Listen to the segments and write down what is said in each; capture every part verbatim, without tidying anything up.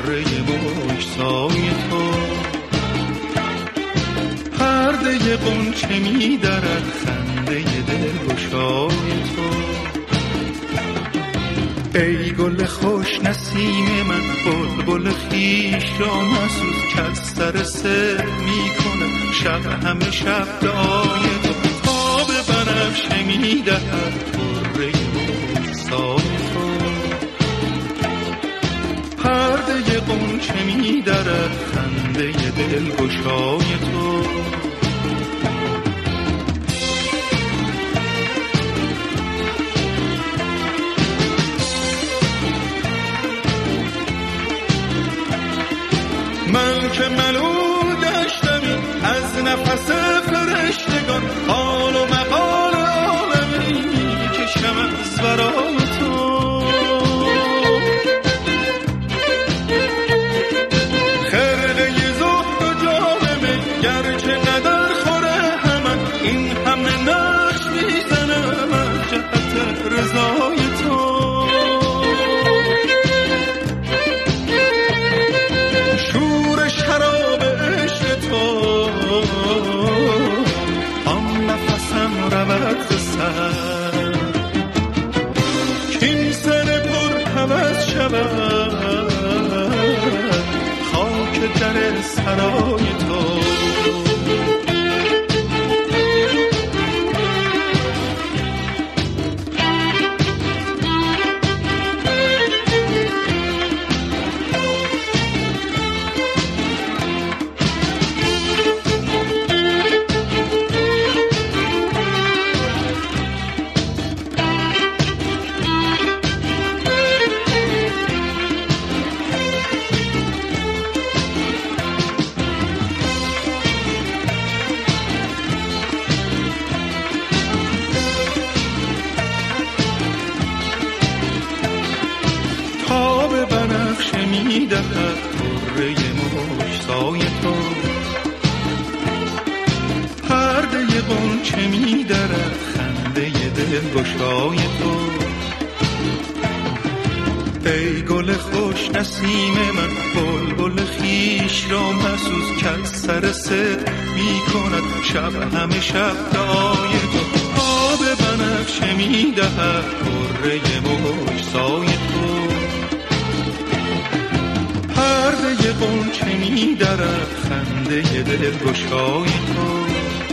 طره بگسای تو، پرده غنچه می درد خنده دلگشای تو. ای گل خوش نسیم من، بلبل خویش را مسوز که از سر سر می کنم شب همه شب دعای تو. آب بنفشه می دهد طره بگسای تو، پرده غنچه می درد خنده دلگشای تو. من که ملول گشتمی از نفس فرشتگان، حال و مقال عالمی کشم از برای تو. خرقه زهد و جامه گرچه ندر خوره همه، این همه نقش میزنم از جهت رضای تو. آن نفسم رود سر کین سر پر هوس شود خاک در سرای تو. می دهد طره مشتای تو، پرده غنچه می درد خنده دلگشای تو. ای گل خوش نسیم من، بلبل خویش را مسوز که از سر سر می کند شب همه شب دعای تو. آب بنفشه می دهد طره مشتای تو، پرده غنچه می درد خنده دلگشای تو.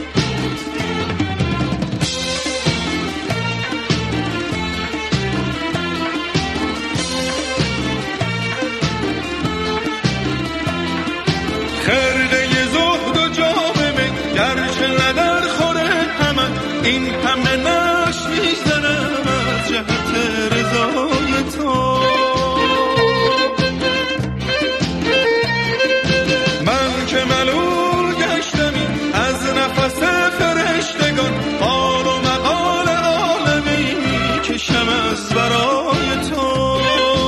خرقه زهد و جامه گرچه ندر خوره همه، این همه نش میزنم از جهت رضای تو. که ملول گشتمی از نفس فرشتگان، حال و مقال عالمی کشم از برای تو.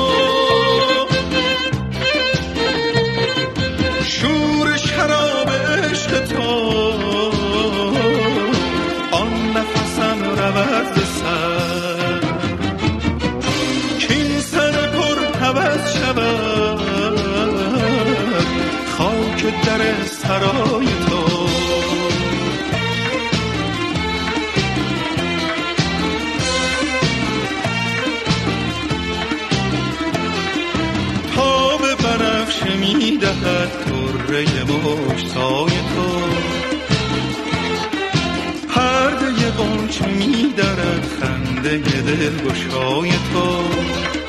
شور شراب عشق تو آن نفسم رود سر کین سر پر هوس شود خاک در سرای تو. تاب بنفشه می دهد طره مشتای تو، پرده غنچه می درد خنده دلگشای تو.